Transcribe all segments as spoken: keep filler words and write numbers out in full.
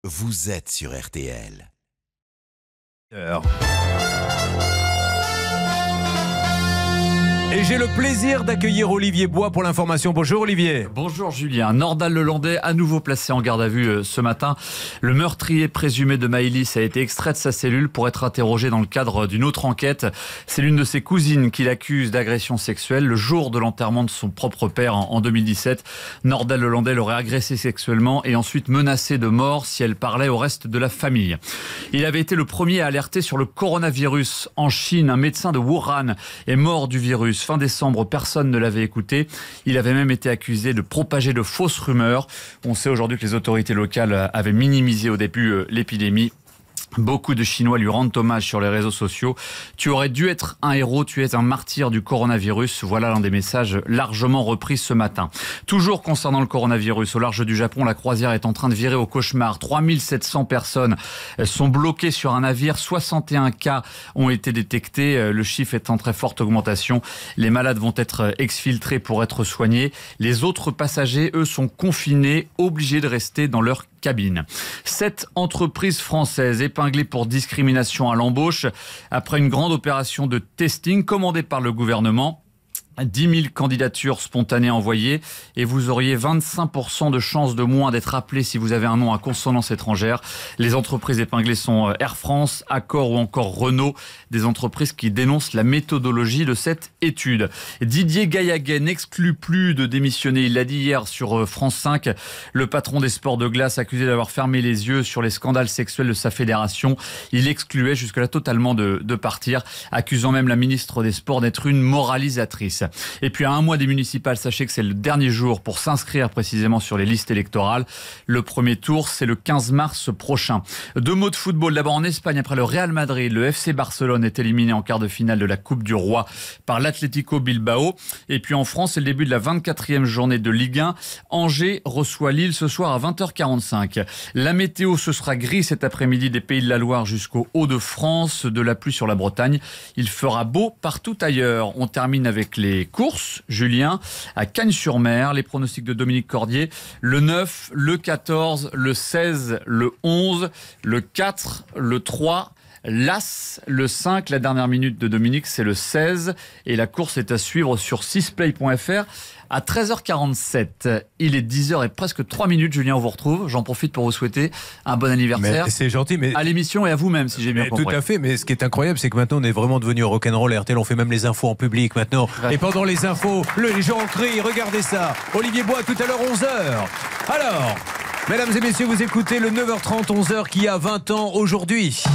vous êtes sur R T L. Et j'ai le plaisir d'accueillir Olivier Bois pour l'information. Bonjour Olivier. Bonjour Julien. Nordal Lelandais à nouveau placé en garde à vue ce matin. Le meurtrier présumé de Maëlys a été extrait de sa cellule pour être interrogé dans le cadre d'une autre enquête. C'est l'une de ses cousines qui l'accuse d'agression sexuelle le jour de l'enterrement de son propre père en deux mille dix-sept. Nordal Lelandais l'aurait agressé sexuellement et ensuite menacé de mort si elle parlait au reste de la famille. Il avait été le premier à alerter sur le coronavirus en Chine. Un médecin de Wuhan est mort du virus. Fin décembre, personne ne l'avait écouté. Il avait même été accusé de propager de fausses rumeurs. On sait aujourd'hui que les autorités locales avaient minimisé au début l'épidémie. Beaucoup de Chinois lui rendent hommage sur les réseaux sociaux. Tu aurais dû être un héros, tu es un martyr du coronavirus. Voilà l'un des messages largement repris ce matin. Toujours concernant le coronavirus, au large du Japon, la croisière est en train de virer au cauchemar. trois mille sept cents personnes sont bloquées sur un navire. soixante et un cas ont été détectés. Le chiffre est en très forte augmentation. Les malades vont être exfiltrés pour être soignés. Les autres passagers, eux, sont confinés, obligés de rester dans leur cabine. Sept entreprises françaises épinglées pour discrimination à l'embauche après une grande opération de testing commandée par le gouvernement. dix mille candidatures spontanées envoyées et vous auriez vingt-cinq pour cent de chances de moins d'être appelé si vous avez un nom à consonance étrangère. Les entreprises épinglées sont Air France, Accor ou encore Renault, des entreprises qui dénoncent la méthodologie de cette étude. Didier Gaillaguet n'exclut plus de démissionner. Il l'a dit hier sur France cinq. Le patron des sports de glace accusé d'avoir fermé les yeux sur les scandales sexuels de sa fédération. Il excluait jusque-là totalement de, de partir, accusant même la ministre des Sports d'être une moralisatrice. Et puis à un mois des municipales, sachez que c'est le dernier jour pour s'inscrire précisément sur les listes électorales. Le premier tour, c'est le quinze mars prochain. Deux mots de football. D'abord en Espagne, après le Real Madrid, le F C Barcelone est éliminé en quart de finale de la Coupe du Roi par l'Atlético Bilbao. Et puis en France, c'est le début de la vingt-quatrième journée de Ligue un. Angers reçoit Lille ce soir à vingt heures quarante-cinq. La météo, ce sera gris cet après-midi des Pays de la Loire jusqu'au Hauts-de-France, de la pluie sur la Bretagne. Il fera beau partout ailleurs. On termine avec les Les courses, Julien, à Cagnes-sur-Mer, les pronostics de Dominique Cordier, le neuf, le quatorze, le seize, le onze, le quatre, le trois, l'As, le cinq, la dernière minute de Dominique, c'est le seize, et la course est à suivre sur six play point f r. À treize heures quarante-sept, il est dix heures et presque trois minutes, Julien, on vous retrouve. J'en profite pour vous souhaiter un bon anniversaire. Mais c'est gentil, mais... à l'émission et à vous-même, si j'ai bien mais compris. Tout à fait, mais ce qui est incroyable, c'est que maintenant, on est vraiment devenu rock'n'roll. R T L, on fait même les infos en public maintenant. Ouais. Et pendant les infos, les gens crient, regardez ça. Olivier Bois, tout à l'heure, onze heures. Alors, mesdames et messieurs, vous écoutez le neuf heures trente, onze heures qui a vingt ans aujourd'hui. Si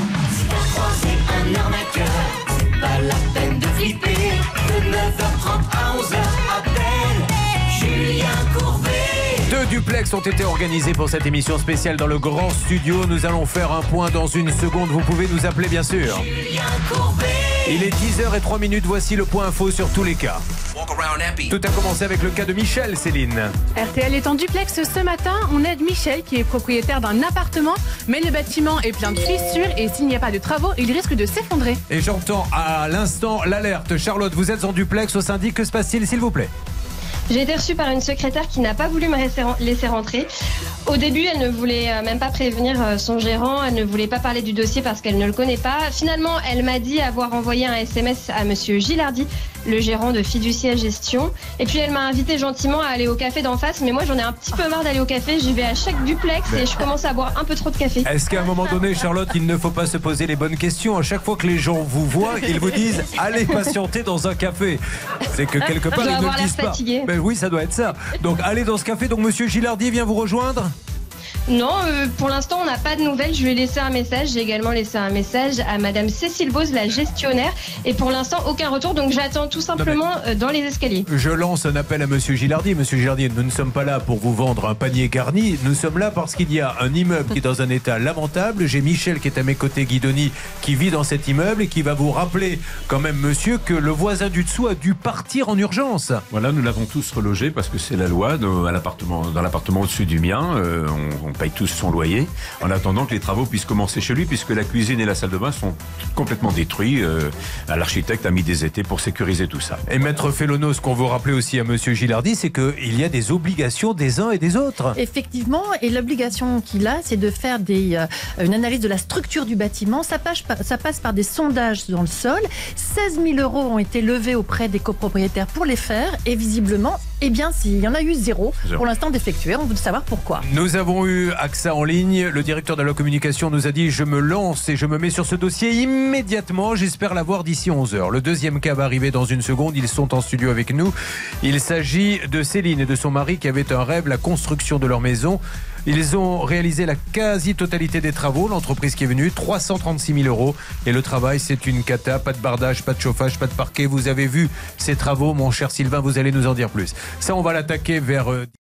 t'as croisé un arnaqueur, c'est pas la peine de flipper. De neuf heures trente à onze heures, appelle Julien Courbet. Deux duplex ont été organisés pour cette émission spéciale dans le grand studio. Nous allons faire un point dans une seconde. Vous pouvez nous appeler, bien sûr. Julien Courbet. Il est dix heures et trois minutes. Voici le point info sur tous les cas. Tout a commencé avec le cas de Michel, Céline. R T L est en duplex ce matin. On aide Michel qui est propriétaire d'un appartement, mais le bâtiment est plein de fissures et s'il n'y a pas de travaux, il risque de s'effondrer. Et j'entends à l'instant l'alerte. Charlotte, vous êtes en duplex au syndic. Que se passe-t-il, s'il vous plaît ? J'ai été reçue par une secrétaire qui n'a pas voulu me laisser rentrer. Au début, elle ne voulait même pas prévenir son gérant, elle ne voulait pas parler du dossier parce qu'elle ne le connaît pas. Finalement, elle m'a dit avoir envoyé un S M S à monsieur Gilardi, le gérant de Fiducia Gestion. Et puis elle m'a invité gentiment à aller au café d'en face, mais moi j'en ai un petit peu marre d'aller au café. J'y vais à chaque duplex mais... et je commence à boire un peu trop de café. Est-ce qu'à un moment donné, Charlotte, il ne faut pas se poser les bonnes questions? À chaque fois que les gens vous voient, ils vous disent allez patienter dans un café. C'est que quelque part, ils ne le disent pas. Mais oui, ça doit être ça. Donc allez dans ce café. Donc monsieur Gilardi vient vous rejoindre? Non, euh, pour l'instant, on n'a pas de nouvelles. Je lui ai laissé un message. J'ai également laissé un message à madame Cécile Bose, la gestionnaire. Et pour l'instant, aucun retour. Donc, j'attends tout simplement mais... dans les escaliers. Je lance un appel à monsieur Gilardi. Monsieur Gilardi, nous ne sommes pas là pour vous vendre un panier garni. Nous sommes là parce qu'il y a un immeuble qui est dans un état lamentable. J'ai Michel qui est à mes côtés, Guidoni, qui vit dans cet immeuble et qui va vous rappeler quand même, monsieur, que le voisin du dessous a dû partir en urgence. Voilà, nous l'avons tous relogé parce que c'est la loi. Dans l'appartement, dans l'appartement au-dessus du mien, euh, on, on paye tous son loyer, en attendant que les travaux puissent commencer chez lui, puisque la cuisine et la salle de bain sont complètement détruits. Euh, l'architecte a mis des étais pour sécuriser tout ça. Et Maître Fellono, ce qu'on veut rappeler aussi à Monsieur Gilardi, c'est qu'il y a des obligations des uns et des autres. Effectivement, et l'obligation qu'il a, c'est de faire des, euh, une analyse de la structure du bâtiment. Ça passe, par, ça passe par des sondages dans le sol. seize mille euros ont été levés auprès des copropriétaires pour les faire, et visiblement, eh bien, s'il y en a eu zéro, zéro. pour l'instant d'effectuer. On veut savoir pourquoi. Nous avons eu A X A en ligne. Le directeur de la communication nous a dit « Je me lance et je me mets sur ce dossier immédiatement. J'espère l'avoir d'ici onze heures. » Le deuxième cas va arriver dans une seconde. Ils sont en studio avec nous. Il s'agit de Céline et de son mari qui avaient un rêve, la construction de leur maison. Ils ont réalisé la quasi-totalité des travaux. L'entreprise qui est venue, trois cent trente-six mille euros. Et le travail, c'est une cata. Pas de bardage, pas de chauffage, pas de parquet. Vous avez vu ces travaux, mon cher Sylvain, vous allez nous en dire plus. Ça, on va l'attaquer vers...